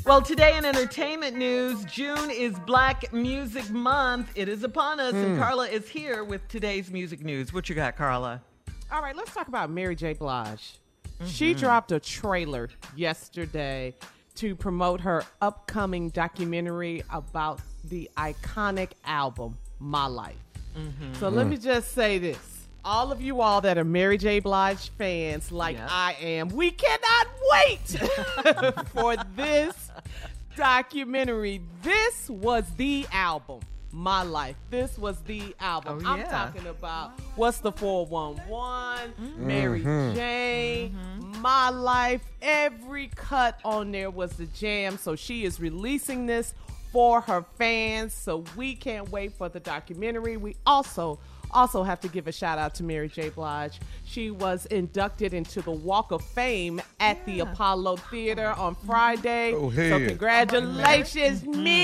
Well, today in entertainment news, June is Black Music Month. It is upon us, and Carla is here with today's music news. What you got, Carla? All right, let's talk about Mary J. Blige. She dropped a trailer yesterday to promote her upcoming documentary about the iconic album, My Life. So let me just say this. All of you all that are Mary J. Blige fans like I am, we cannot wait for this documentary. This was the album, My Life. This was the album. I'm talking about What's the 411, Mary Jane, My Life. Every cut on there was the jam. So she is releasing this for her fans. So we can't wait for the documentary. We also have to give a shout out to Mary J. Blige. She was inducted into the Walk of Fame at the Apollo Theater on Friday. Oh, so congratulations,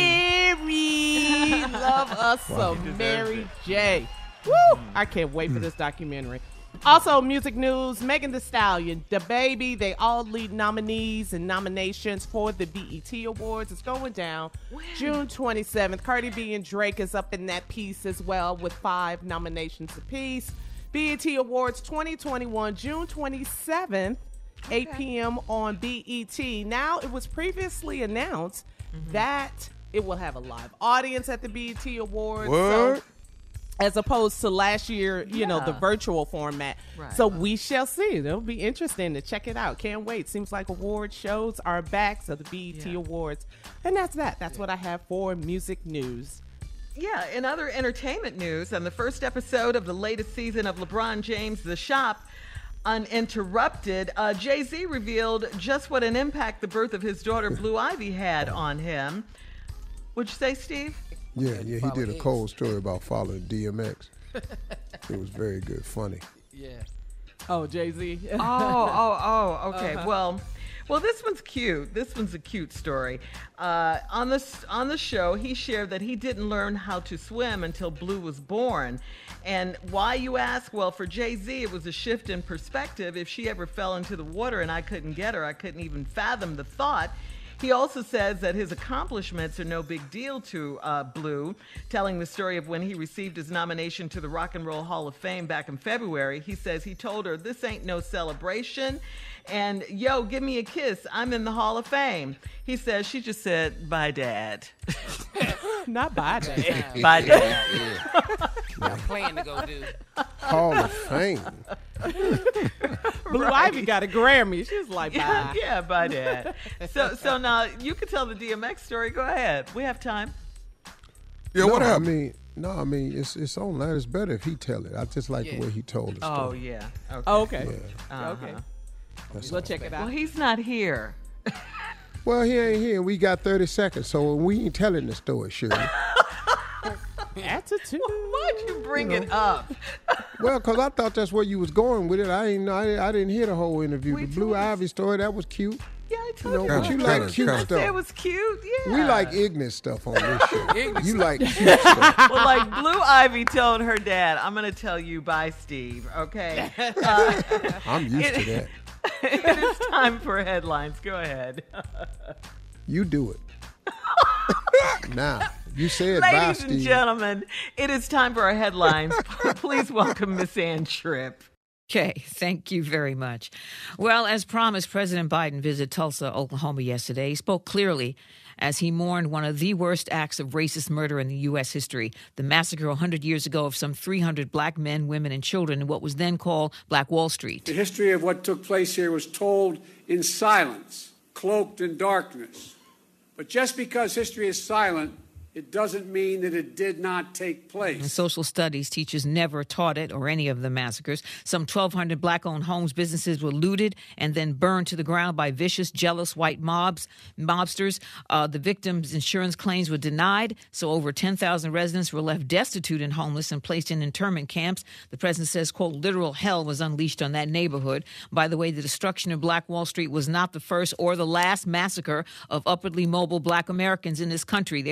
Mary. Love us some Mary J. Woo! I can't wait for this documentary. Also, music news, Megan Thee Stallion, DaBaby, they all lead nominees and nominations for the BET Awards. It's going down June 27th. Cardi B and Drake is up in that piece as well with 5 nominations apiece. BET Awards 2021, June 27th, 8 p.m. on BET. Now, it was previously announced that it will have a live audience at the BET Awards. What? So, as opposed to last year, you know, the virtual format. Right. So we shall see. It'll be interesting to check it out. Can't wait. Seems like award shows are back, so the BET Awards. And that's that. That's what I have for music news. Yeah, in other entertainment news, on the first episode of the latest season of LeBron James' The Shop, Uninterrupted, Jay-Z revealed just what an impact the birth of his daughter Blue Ivy had on him. What'd you say, Steve? Yeah, he did a cold story about following DMX. It was very good, funny. Yeah. Oh, Jay-Z. Okay. Well, this one's cute. This one's a cute story. On the show, he shared that he didn't learn how to swim until Blue was born. And why, you ask? Well, for Jay-Z, it was a shift in perspective. If she ever fell into the water and I couldn't get her, I couldn't even fathom the thought. He also says that his accomplishments are no big deal to Blue, telling the story of when he received his nomination to the Rock and Roll Hall of Fame back in February. He says he told her, "This ain't no celebration, and yo, give me a kiss. I'm in the Hall of Fame." He says she just said, "Bye, Dad." Not bye, Dad. Bye, Dad. Got a plan to go do. Hall of Fame. Blue Ivy got a Grammy. She was like, bye. Yeah, bye, Dad. So now you can tell the DMX story. Go ahead. We have time. Yeah, what happened? I mean, it's online. It's better if he tell it. I just like the way he told the story. Oh, yeah. Okay. Okay. Yeah. Okay. That's We'll all. check it out. Well, he's not here. Well, he ain't here. We got 30 seconds, so we ain't telling the story, Shirley. Attitude. Why'd you bring it up? Well, because I thought that's where you was going with it. I didn't hear the whole interview. We The Blue told us. Ivy story, that was cute. Yeah, I told you. But you like cute I said it stuff. was cute. Yeah. We like ignorant stuff on this show. Ignorant You like cute stuff. Well, like Blue Ivy told her dad, "I'm going to tell you bye, Steve." Okay. I'm used to that. It is time for headlines. Go ahead. You do it. Now, you said bye, Ladies Steve. and gentlemen, it is time for our headlines. Please welcome Miss Ann Tripp. Okay, thank you very much. Well, as promised, President Biden visited Tulsa, Oklahoma yesterday. He spoke clearly as he mourned one of the worst acts of racist murder in the U.S. history, the massacre 100 years ago of some 300 black men, women, and children in what was then called Black Wall Street. The history of what took place here was told in silence, cloaked in darkness. But just because history is silent, it doesn't mean that it did not take place. And social studies teachers never taught it or any of the massacres. Some 1,200 black-owned homes, businesses were looted and then burned to the ground by vicious, jealous white mobsters. The victims' insurance claims were denied, so over 10,000 residents were left destitute and homeless and placed in internment camps. The president says, quote, literal hell was unleashed on that neighborhood. By the way, the destruction of Black Wall Street was not the first or the last massacre of upwardly mobile black Americans in this country. There were two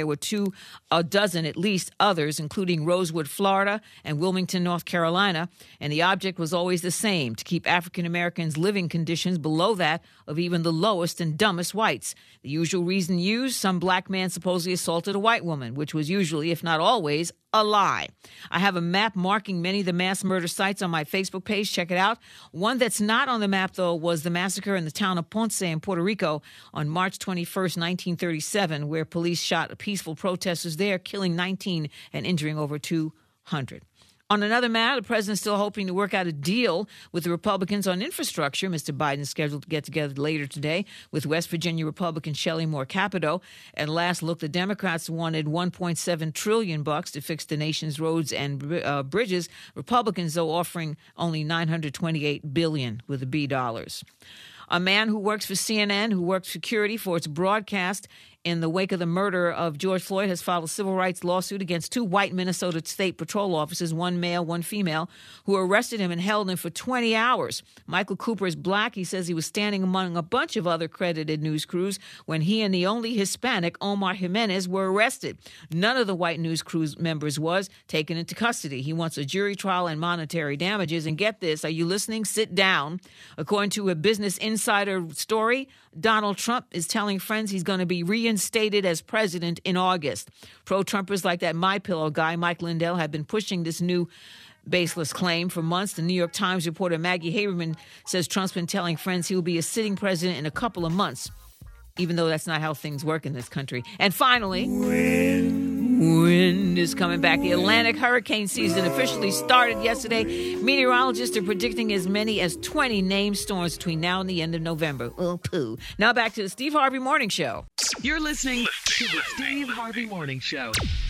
a dozen, at least, others, including Rosewood, Florida, and Wilmington, North Carolina. And the object was always the same, to keep African Americans' living conditions below that of even the lowest and dumbest whites. The usual reason used, some black man supposedly assaulted a white woman, which was usually, if not always, a lie. I have a map marking many of the mass murder sites on my Facebook page. Check it out. One that's not on the map, though, was the massacre in the town of Ponce in Puerto Rico on March 21st, 1937, where police shot peaceful protesters there, killing 19 and injuring over 200. On another matter, the president's still hoping to work out a deal with the Republicans on infrastructure. Mr. Biden's scheduled to get together later today with West Virginia Republican Shelley Moore Capito. At last look, the Democrats wanted $1.7 trillion to fix the nation's roads and bridges. Republicans, though, offering only $928 billion with a B dollars. A man who works for CNN, who worked security for its broadcast in the wake of the murder of George Floyd, has filed a civil rights lawsuit against two white Minnesota State Patrol officers, one male, one female, who arrested him and held him for 20 hours. Michael Cooper is black. He says he was standing among a bunch of other credited news crews when he and the only Hispanic, Omar Jimenez, were arrested. None of the white news crews members was taken into custody. He wants a jury trial and monetary damages. And get this, are you listening? Sit down. According to a Business Insider story, Donald Trump is telling friends he's going to be reinstated as president in August. Pro-Trumpers like that MyPillow guy, Mike Lindell, have been pushing this new baseless claim for months. The New York Times reporter Maggie Haberman says Trump's been telling friends he will be a sitting president in a couple of months, even though that's not how things work in this country. And finally, wind is coming back. The Atlantic hurricane season officially started yesterday. Meteorologists are predicting as many as 20 named storms between now and the end of November. Oh, poo. Now back to the Steve Harvey Morning Show. You're listening to the Steve Harvey Morning Show.